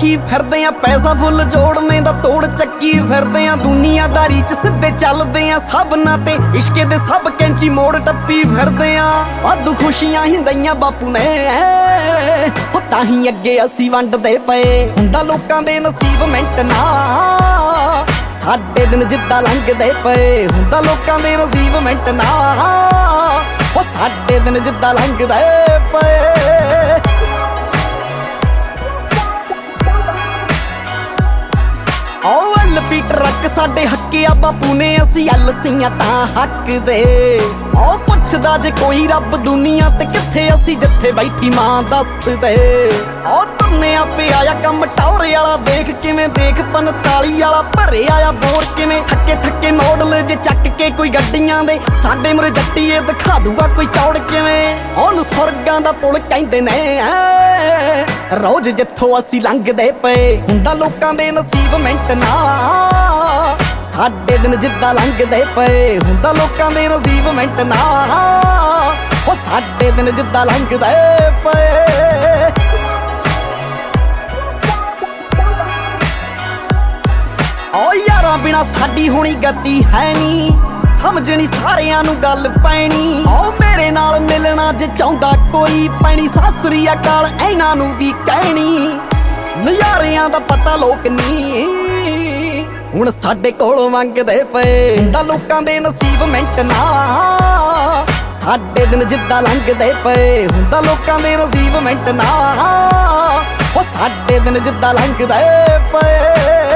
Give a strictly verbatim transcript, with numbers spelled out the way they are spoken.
ਰੱਖੀ ਫਿਰਦੇ ਆ, ਪੈਸਾ ਫੁੱਲ ਜੋੜਨੇ ਦਾ ਤੋੜ ਚੱਕੀ ਫਿਰਦੇ ਆ, ਦੁਨੀਆਦਾਰੀ ਚ ਸਿੱਧੇ ਚੱਲਦੇ ਆ ਸਭਨਾਂ ਤੇ, ਇਸ਼ਕੇ ਦੇ ਸਭ ਕੈਂਚੀ ਮੋੜ ਟੱਪੀ ਫਿਰਦੇ ਆ। ਵਾਧੂ ਖੁਸ਼ੀਆਂ ਹੀ ਦਈਆਂ ਬਾਪੂ ਨੇ, ਉਹ ਤਾਂ ਹੀ ਅੱਗੇ ਅਸੀਂ ਵੰਡਦੇ ਪਏ। ਹੁੰਦਾ ਲੋਕਾਂ ਦੇ ਨਸੀਬ ਮਿੰਟ ਨਾ, ਸਾਡੇ ਦਿਨ ਜਿੱਦਾਂ ਲੰਘਦੇ ਪਏ। ਹੁੰਦਾ ਲੋਕਾਂ ਦੇ ਨਸੀਬ ਮਿੰਟ ਨਾ, ਉਹ ਸਾਡੇ ਦਿਨ ਜਿੱਦਾਂ ਲੰਘਦੇ ਪਏ। ਓ ਐਲ ਪੀ ਟਰੱਕ ਸਾਡੇ ਹੱਕਿਆ ਬਾਪੂ ਨੇ, ਅਸੀਂ ਐਲਸੀਆਂ ਤਾਂ ਹੱਕ ਦੇ। ਓ ਪੁੱਛਦਾ ਜੇ ਕੋਈ ਰੱਬ ਦੁਨੀਆ ਤੇ ਕਿੱਥੇ, ਅਸੀਂ ਜਿੱਥੇ ਬੈਠੀ ਮਾਂ ਦੱਸ ਦੇ। ਓ ਤੁੰਨਿਆ ਪਿਆ ਆ ਕੰਮ ਟੌਰੇ ਵਾਲਾ, ਦੇਖ ਕਿਵੇਂ ਦੇਖ ਪੰਤਾਲੀ ਵਾਲਾ ਭਰਿਆ ਆ ਬੋਰ ਕਿਵੇਂ। ਥੱਕੇ ਥੱਕੇ ਮੋਡਲ ਜੇ ਚੱਕ ਕੇ ਕੋਈ ਗੱਡੀਆਂ ਦੇ, ਸਾਡੇ ਮੁਰੇ ਜੱਟੀਏ ਦਿਖਾ ਦੂਗਾ ਕੋਈ ਚੌੜ ਕਿਵੇਂ। ਉਹਨੂੰ ਸੁਰਗਾਂ ਦਾ ਪੁਲ ਕਹਿੰਦੇ ਨੇ, ਰੋਜ਼ ਜਿੱਥੋਂ ਅਸੀਂ ਲੰਘਦੇ ਪਏ। ਹੁੰਦਾ ਲੋਕਾਂ ਦੇ ਨਸੀਬ ਮਿੰਟ ਨਾ, ਸਾਡੇ ਦਿਨ ਜਿੱਦਾਂ ਲੰਘਦੇ ਪਏ। ਹੁੰਦਾ ਲੋਕਾਂ ਦੇ ਨਸੀਬ ਮਿੰਟ ਨਾ, ਉਹ ਸਾਡੇ ਦਿਨ ਜਿੱਦਾਂ ਲੰਘਦੇ ਪਏ। ਓ ਯਾਰਾਂ ਬਿਨਾ ਸਾਡੀ ਹੋਣੀ ਗਤੀ ਹੈ ਨੀ, ਸਮਝਣੀ ਸਾਰਿਆਂ ਨੂੰ ਗੱਲ ਪੈਣੀ। ਓ ਮੇਰੇ ਨਾਲ ਮਿਲਣਾ ਜੇ ਚਾਹੁੰਦਾ ਕੋਈ, ਪੈਣੀ ਸਾਸਰੀ ਅਕਾਲ ਇਹਨਾਂ ਨੂੰ ਵੀ ਕਹਿਣੀ। ਨਜ਼ਾਰਿਆਂ ਦਾ ਪਤਾ ਲੋਕ ਨੀ ਹੁਣ ਸਾਡੇ ਕੋਲੋਂ ਮੰਗਦੇ ਪਏ। ਹੁੰਦਾ ਲੋਕਾਂ ਦੇ ਨਸੀਬ ਮਿੰਟ ਨਾ, ਸਾਡੇ ਦਿਨ ਜਿੱਦਾਂ ਲੰਘਦੇ ਪਏ। ਹੁੰਦਾ ਲੋਕਾਂ ਦੇ ਨਸੀਬ ਮਿੰਟ ਨਾ, ਉਹ ਸਾਡੇ ਦਿਨ ਜਿੱਦਾਂ ਲੰਘਦੇ ਪਏ।